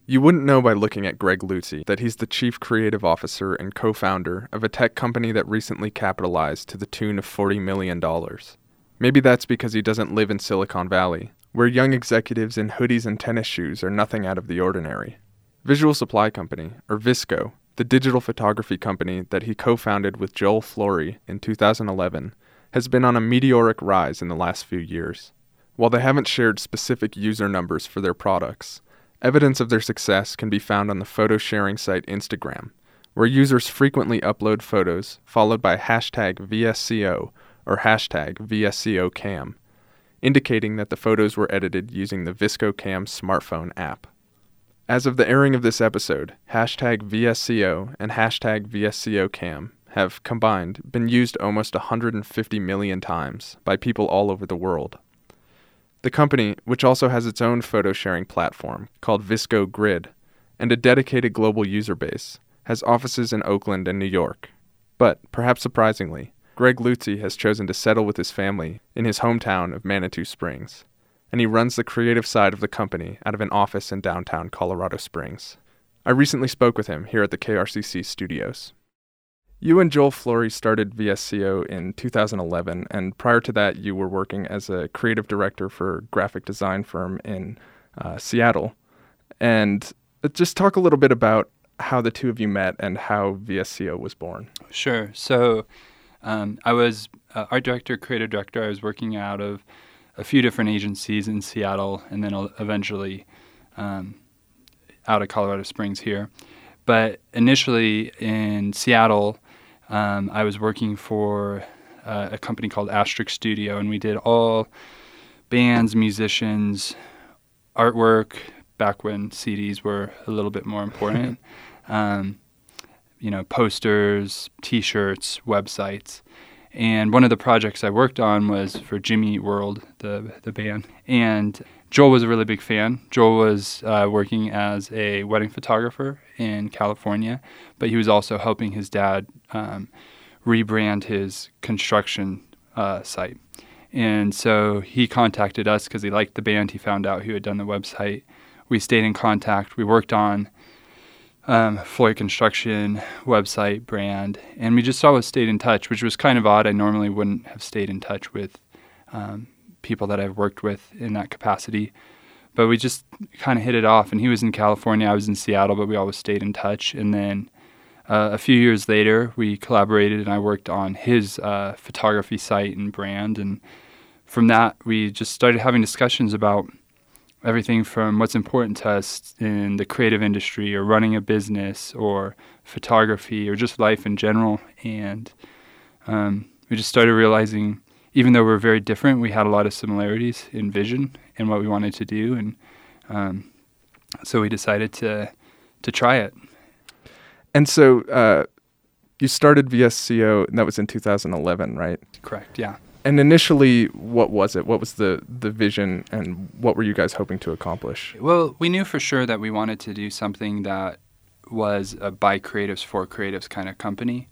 You wouldn't know by looking at Greg Lutze that he's the chief creative officer and co-founder of a tech company that recently capitalized to the tune of $40 million. Maybe that's because he doesn't live in Silicon Valley, where young executives in hoodies and tennis shoes are nothing out of the ordinary. Visual Supply Company, or VSCO, the digital photography company that he co-founded with Joel Flory in 2011, has been on a meteoric rise in the last few years. While they haven't shared specific user numbers for their products, evidence of their success can be found on the photo sharing site Instagram, where users frequently upload photos followed by hashtag VSCO or hashtag VSCOcam, indicating that the photos were edited using the VSCOcam smartphone app. As of the airing of this episode, hashtag VSCO and hashtag VSCOcam have combined been used almost 150 million times by people all over the world. The company, which also has its own photo sharing platform called VSCO Grid and a dedicated global user base, has offices in Oakland and New York. But, perhaps surprisingly, Greg Lutze has chosen to settle with his family in his hometown of Manitou Springs, and he runs the creative side of the company out of an office in downtown Colorado Springs. I recently spoke with him here at the KRCC studios. You and Joel Flory started VSCO in 2011, and prior to that, you were working as a creative director for a graphic design firm in Seattle. And just talk a little bit about how the two of you met and how VSCO was born. Sure. So I was art director, creative director. I was working out of a few different agencies in Seattle and then eventually out of Colorado Springs here. But initially in Seattle, I was working for a company called Asterisk Studio, and we did all bands, musicians, artwork, back when CDs were a little bit more important, posters, T-shirts, websites. And one of the projects I worked on was for Jimmy Eat World, the band. And Joel was a really big fan. Joel was working as a wedding photographer in California, but he was also helping his dad rebrand his construction site. And so he contacted us because he liked the band. He found out who had done the website. We stayed in contact. We worked on Floyd Construction website brand, and we just always stayed in touch, which was kind of odd. I normally wouldn't have stayed in touch with people that I've worked with in that capacity, but we just kind of hit it off. And he was in California, I was in Seattle, but we always stayed in touch. And then a few years later, we collaborated, and I worked on his photography site and brand. And from that, we just started having discussions about everything from what's important to us in the creative industry or running a business or photography or just life in general. And we just started realizing, even though we're very different, we had a lot of similarities in vision and what we wanted to do. And so we decided to try it. And so you started VSCO, and that was in 2011, right? Correct, yeah. And initially, what was it? What was the vision, and what were you guys hoping to accomplish? Well, we knew for sure that we wanted to do something that was a by creatives for creatives kind of company.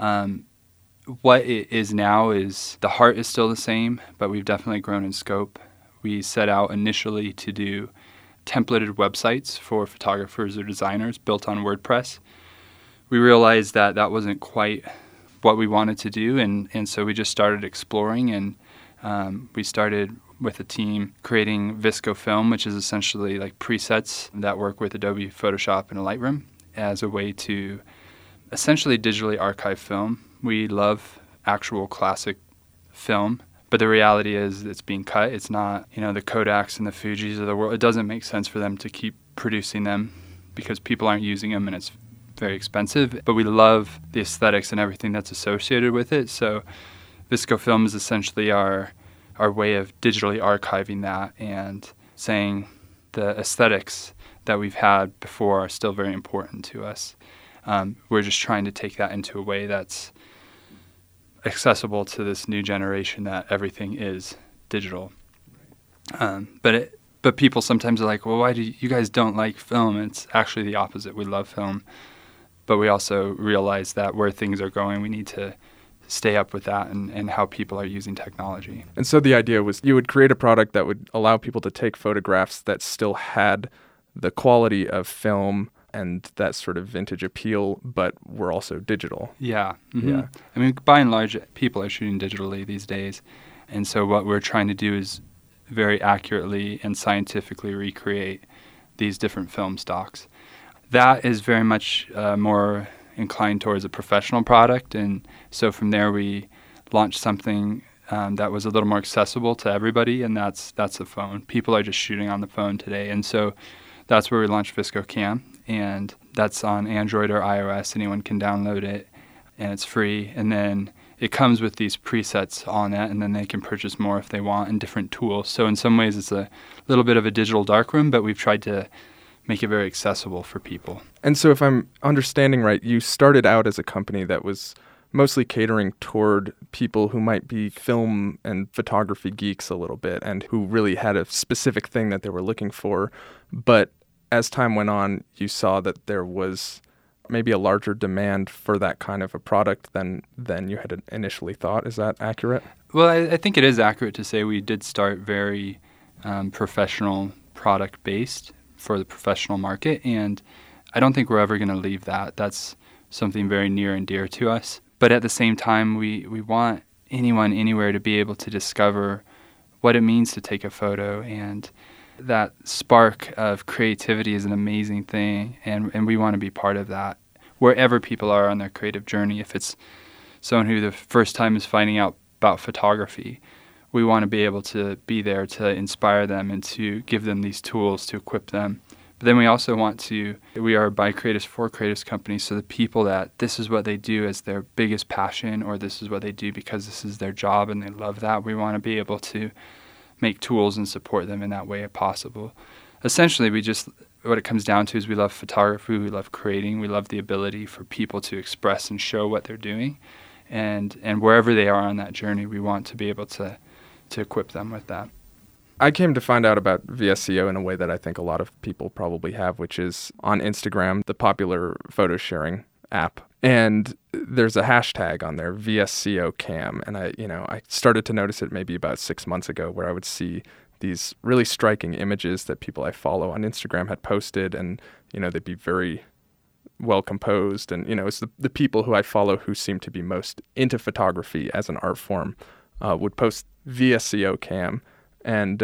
What it is now is the heart is still the same, but we've definitely grown in scope. We set out initially to do templated websites for photographers or designers built on WordPress. We realized that that wasn't quite what we wanted to do, and so we just started exploring, and we started with a team creating VSCO Film, which is essentially like presets that work with Adobe Photoshop and Lightroom as a way to essentially digitally archive film. We love actual classic film, but the reality is it's being cut. It's not, the Kodaks and the Fujis of the world. It doesn't make sense for them to keep producing them because people aren't using them, and it's very expensive, but we love the aesthetics and everything that's associated with it. So VSCO Film is essentially our way of digitally archiving that and saying the aesthetics that we've had before are still very important to us. We're just trying to take that into a way that's accessible to this new generation that everything is digital. But people sometimes are like, well, why do you guys don't like film? It's actually the opposite. We love film. But we also realize that where things are going, we need to stay up with that and how people are using technology. And so the idea was you would create a product that would allow people to take photographs that still had the quality of film and that sort of vintage appeal, but we're also digital. Yeah. Mm-hmm. Yeah. I mean, by and large, people are shooting digitally these days. And so what we're trying to do is very accurately and scientifically recreate these different film stocks. That is very much more inclined towards a professional product. And so from there, we launched something that was a little more accessible to everybody, and that's the phone. People are just shooting on the phone today. And so that's where we launched VSCO-Cam. And that's on Android or iOS. Anyone can download it, and it's free. And then it comes with these presets on it, and then they can purchase more if they want, and different tools. So in some ways, it's a little bit of a digital darkroom, but we've tried to make it very accessible for people. And so if I'm understanding right, you started out as a company that was mostly catering toward people who might be film and photography geeks a little bit and who really had a specific thing that they were looking for. But as time went on, you saw that there was maybe a larger demand for that kind of a product than you had initially thought. Is that accurate? Well, I think it is accurate to say we did start very professional product-based for the professional market, and I don't think we're ever going to leave that. That's something very near and dear to us. But at the same time, we want anyone, anywhere to be able to discover what it means to take a photo, and that spark of creativity is an amazing thing, and we want to be part of that. Wherever people are on their creative journey, if it's someone who the first time is finding out about photography, we want to be able to be there to inspire them and to give them these tools to equip them. But then we also we are by creatives for creatives companies, so the people that this is what they do as their biggest passion, or this is what they do because this is their job and they love that, we want to be able to make tools and support them in that way if possible. Essentially, what it comes down to is we love photography, we love creating, we love the ability for people to express and show what they're doing. And wherever they are on that journey, we want to be able to equip them with that. I came to find out about VSCO in a way that I think a lot of people probably have, which is on Instagram, the popular photo sharing app. And there's a hashtag on there, VSCO-Cam. And I started to notice it maybe about 6 months ago, where I would see these really striking images that people I follow on Instagram had posted, and they'd be very well composed. And it's the people who I follow who seem to be most into photography as an art form would post VSCO-Cam. And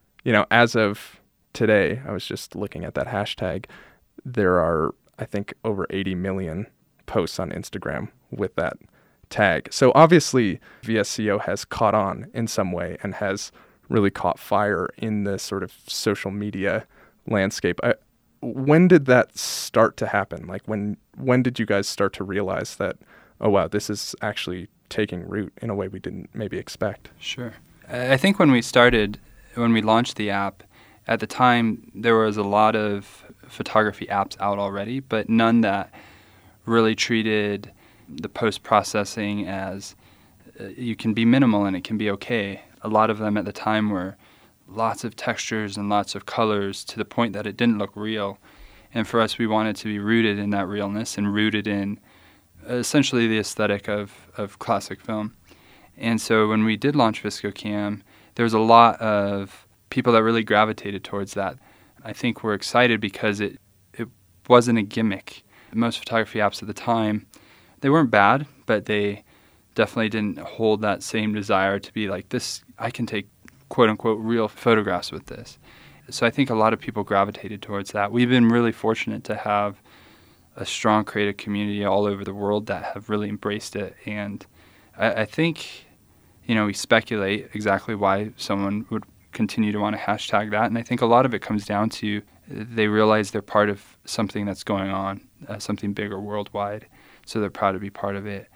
as of today, I was just looking at that hashtag. There are, I think, over 80 million posts on Instagram with that tag. So obviously VSCO has caught on in some way and has really caught fire in the sort of social media landscape. When did that start to happen? Like when did you guys start to realize that, oh wow, this is actually taking root in a way we didn't maybe expect? Sure. I think when we launched the app, at the time there was a lot of photography apps out already, but none that really treated the post-processing as you can be minimal and it can be okay. A lot of them at the time were lots of textures and lots of colors to the point that it didn't look real. And for us, we wanted to be rooted in that realness and rooted in essentially the aesthetic of classic film. And so when we did launch VSCO-Cam, there was a lot of people that really gravitated towards that. I think we're excited because it wasn't a gimmick. Most photography apps at the time, they weren't bad, but they definitely didn't hold that same desire to be like, this, I can take quote-unquote real photographs with this. So I think a lot of people gravitated towards that. We've been really fortunate to have a strong creative community all over the world that have really embraced it. And I think, we speculate exactly why someone would continue to want to hashtag that. And I think a lot of it comes down to they realize they're part of something that's going on, something bigger worldwide. So they're proud to be part of it.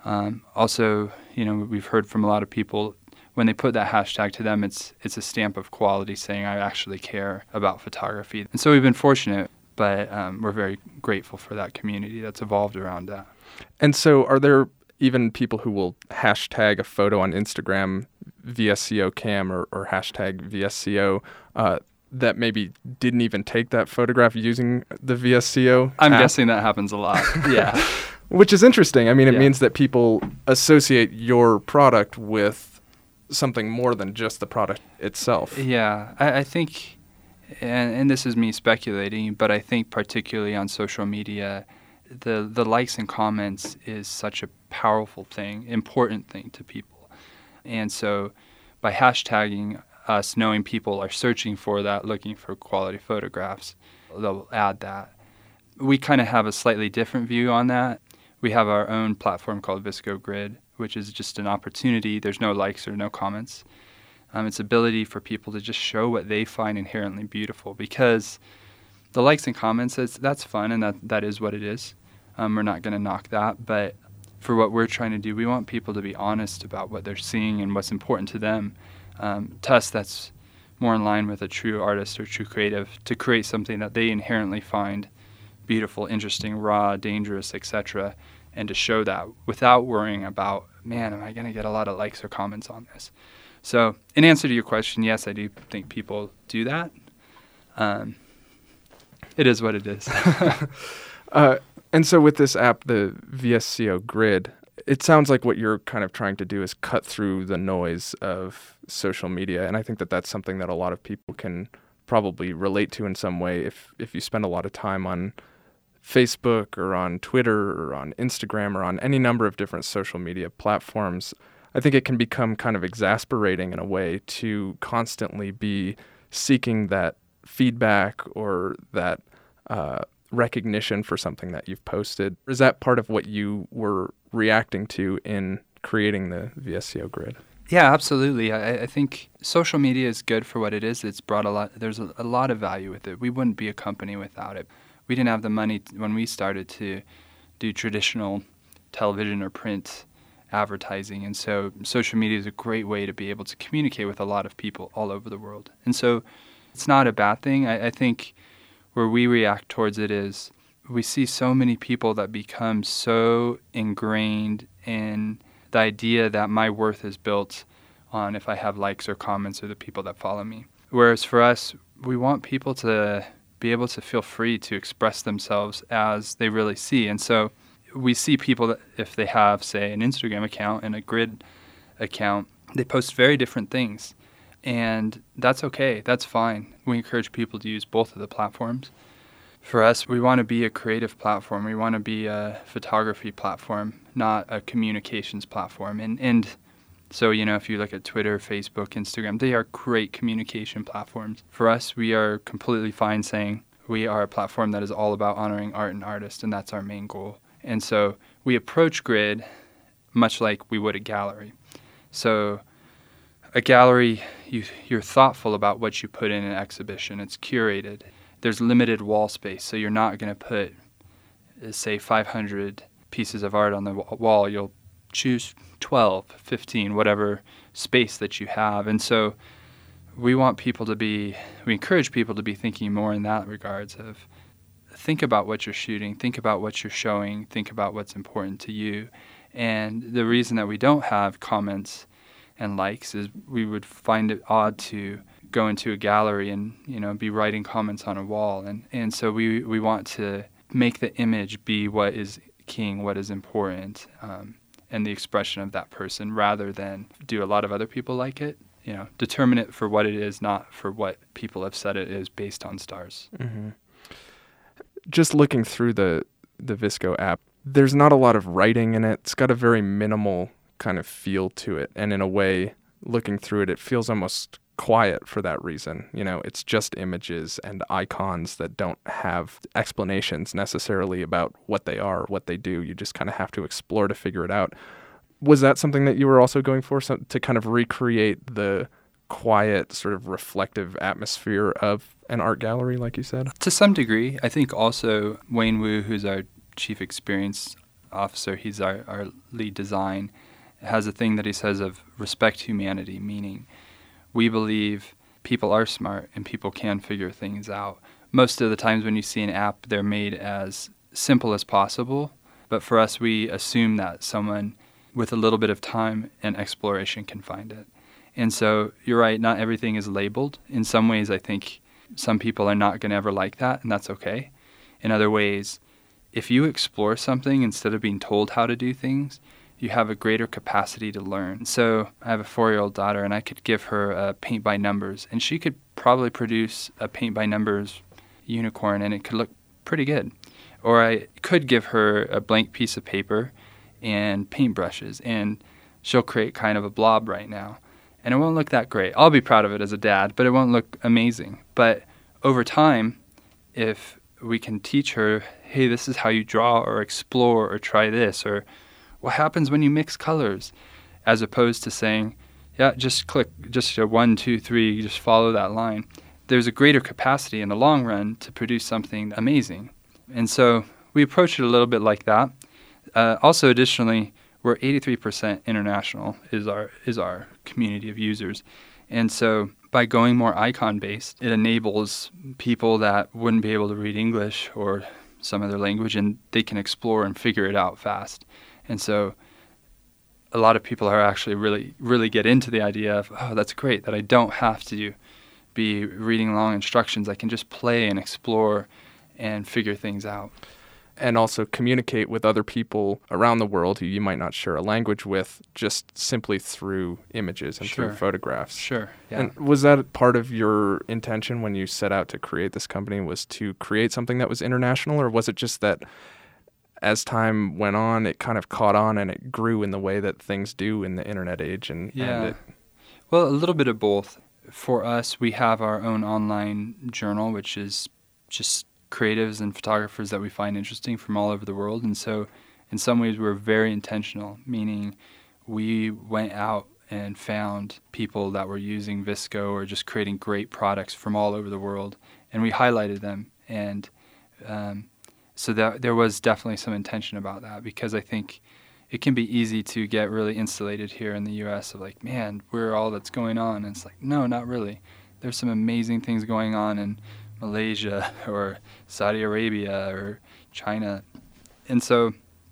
Also, we've heard from a lot of people when they put that hashtag to them, it's a stamp of quality saying, I actually care about photography. And so we've been fortunate, but we're very grateful for that community that's evolved around that. And so are there even people who will hashtag a photo on Instagram VSCO-Cam or hashtag VSCO that maybe didn't even take that photograph using the VSCO I'm app? guessing that happens a lot. Yeah. Which is interesting. I mean, it means that people associate your product with something more than just the product itself. Yeah. I think and this is me speculating, but I think particularly on social media, the likes and comments is such a powerful thing, important thing to people. And so by hashtagging us, knowing people are searching for that, looking for quality photographs, they'll add that. We kind of have a slightly different view on that. We have our own platform called VSCO Grid, which is just an opportunity. There's no likes or no comments. It's ability for people to just show what they find inherently beautiful, because the likes and comments, that's fun, and that is what it is. We're not going to knock that, but for what we're trying to do, we want people to be honest about what they're seeing and what's important to them. To us, that's more in line with a true artist or true creative, to create something that they inherently find beautiful, interesting, raw, dangerous, etc., and to show that without worrying about, man, am I going to get a lot of likes or comments on this? So in answer to your question, yes, I do think people do that. It is what it is. And so with this app, the VSCO Grid, it sounds like what you're kind of trying to do is cut through the noise of social media. And I think that that's something that a lot of people can probably relate to in some way. If you spend a lot of time on Facebook or on Twitter or on Instagram or on any number of different social media platforms, I think it can become kind of exasperating in a way to constantly be seeking that feedback or that recognition for something that you've posted. Is that part of what you were reacting to in creating the VSCO Grid? Yeah, absolutely. I think social media is good for what it is. It's brought there's a lot of value with it. We wouldn't be a company without it. We didn't have the money when we started to do traditional television or print advertising. And so social media is a great way to be able to communicate with a lot of people all over the world. And so it's not a bad thing. I think where we react towards it is we see so many people that become so ingrained in the idea that my worth is built on if I have likes or comments or the people that follow me. Whereas for us, we want people to be able to feel free to express themselves as they really see. And so we see people that if they have, say, an Instagram account and a Grid account, they post very different things. And that's okay. That's fine. We encourage people to use both of the platforms. For us, we want to be a creative platform. We want to be a photography platform, not a communications platform. And so, if you look at Twitter, Facebook, Instagram, they are great communication platforms. For us, we are completely fine saying we are a platform that is all about honoring art and artists, and that's our main goal. And so we approach Grid much like we would a gallery. So a gallery, you're thoughtful about what you put in an exhibition. It's curated. There's limited wall space, so you're not going to put, say, 500 pieces of art on the wall. You'll choose 12, 15, whatever space that you have. And so we encourage people to be thinking more in that regards of think about what you're shooting, think about what you're showing, think about what's important to you. And the reason that we don't have comments and likes is we would find it odd to go into a gallery and be writing comments on a wall, and so we want to make the image be what is king, what is important, and the expression of that person, rather than do a lot of other people like it. Determine it for what it is, not for what people have said it is based on stars. Mm-hmm. Just looking through the VSCO app, there's not a lot of writing in it. It's got a very minimal kind of feel to it, and in a way, looking through it, it feels almost quiet for that reason. It's just images and icons that don't have explanations necessarily about what they are, what they do. You just kind of have to explore to figure it out. Was that something that you were also going for, to kind of recreate the quiet, sort of reflective atmosphere of an art gallery, like you said? To some degree. I think also Wayne Wu, who's our chief experience officer, he's our lead design, has a thing that he says of respect humanity, meaning we believe people are smart and people can figure things out. Most of the times when you see an app, they're made as simple as possible. But for us, we assume that someone with a little bit of time and exploration can find it. And so you're right, not everything is labeled. In some ways, I think some people are not going to ever like that, and that's okay. In other ways, if you explore something instead of being told how to do things, you have a greater capacity to learn. So I have a 4-year-old daughter, and I could give her a paint by numbers, and she could probably produce a paint by numbers unicorn, and it could look pretty good. Or I could give her a blank piece of paper and paintbrushes, and she'll create kind of a blob right now. And it won't look that great. I'll be proud of it as a dad, but it won't look amazing. But over time, if we can teach her, hey, this is how you draw or explore or try this, or what happens when you mix colors, as opposed to saying, yeah, just click, just a 1, 2, 3, you just follow that line. There's a greater capacity in the long run to produce something amazing. And so we approach it a little bit like that. Also, additionally, we're 83% international is our community of users. And so by going more icon-based, it enables people that wouldn't be able to read English or some other language, and they can explore and figure it out fast. And so a lot of people are actually really get into the idea of, oh, that's great, that I don't have to be reading long instructions. I can just play and explore and figure things out. And also communicate with other people around the world who you might not share a language with, just simply through images and through photographs. Sure, yeah. And was that part of your intention when you set out to create this company, was to create something that was international, or was it just that as time went on, it kind of caught on and it grew in the way that things do in the internet age? Well, a little bit of both. For us, we have our own online journal, which is just creatives and photographers that we find interesting from all over the world. And so in some ways we're very intentional, meaning we went out and found people that were using VSCO or just creating great products from all over the world, and we highlighted them. And so that there was definitely some intention about that, because I think it can be easy to get really insulated here in the U.S. of like, man, we're all that's going on. And it's like, no, not really. There's some amazing things going on in Malaysia or Saudi Arabia or China. And so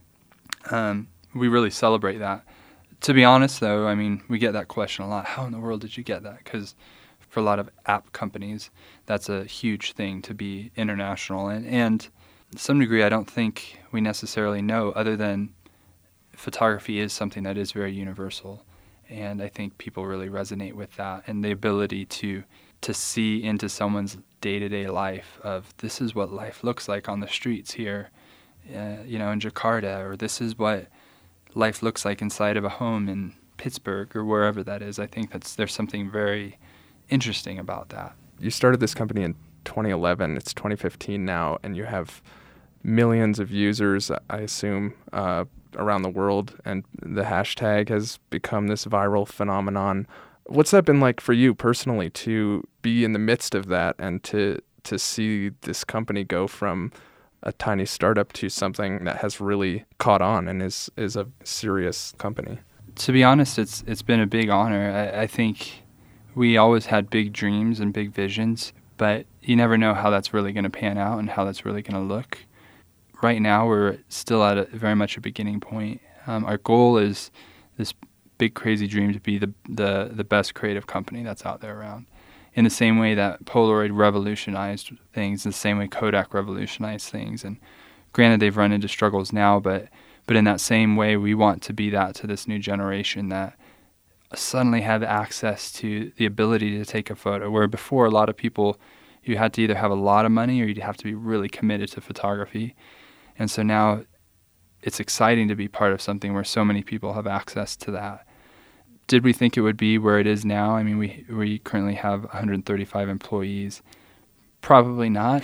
we really celebrate that. To be honest, though, I mean, we get that question a lot. How in the world did you get that? Because for a lot of app companies, that's a huge thing to be international. And to some degree, I don't think we necessarily know, other than photography is something that is very universal. And I think people really resonate with that, and the ability to see into someone's day-to-day life of, this is what life looks like on the streets here, in Jakarta, or this is what life looks like inside of a home in Pittsburgh or wherever that is. I think there's something very interesting about that. You started this company in 2011. It's 2015 now, and you have millions of users, I assume, around the world, and the hashtag has become this viral phenomenon. What's that been like for you personally, to be in the midst of that and to see this company go from a tiny startup to something that has really caught on and is a serious company? To be honest, it's been a big honor. I think we always had big dreams and big visions, but you never know how that's really going to pan out and how that's really going to look. Right now, we're still at very much a beginning point. Our goal is this big crazy dream to be the best creative company that's out there around. In the same way that Polaroid revolutionized things, the same way Kodak revolutionized things. And granted, they've run into struggles now, but in that same way, we want to be that to this new generation that suddenly have access to the ability to take a photo, where before a lot of people, you had to either have a lot of money or you'd have to be really committed to photography. And so now it's exciting to be part of something where so many people have access to that. Did we think it would be where it is now? I mean, we currently have 135 employees. Probably not,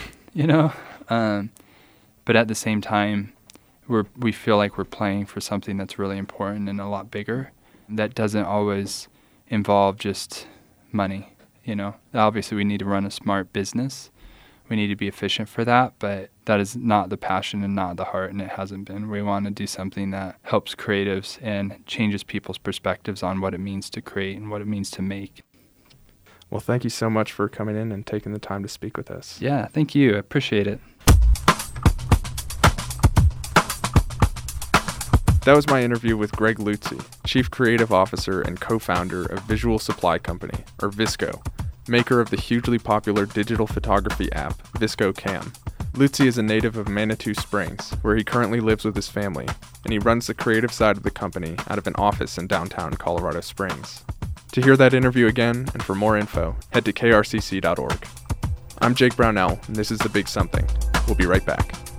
but at the same time, we feel like we're playing for something that's really important and a lot bigger. That doesn't always involve just money, Obviously, we need to run a smart business. We need to be efficient for that, but that is not the passion and not the heart, and it hasn't been. We want to do something that helps creatives and changes people's perspectives on what it means to create and what it means to make. Well, thank you so much for coming in and taking the time to speak with us. Yeah, thank you. I appreciate it. That was my interview with Greg Lutze, Chief Creative Officer and co-founder of Visual Supply Company, or VSCO, maker of the hugely popular digital photography app, VSCO Cam. Lutzy is a native of Manitou Springs, where he currently lives with his family, and he runs the creative side of the company out of an office in downtown Colorado Springs. To hear that interview again, and for more info, head to krcc.org. I'm Jake Brownell, and this is The Big Something. We'll be right back.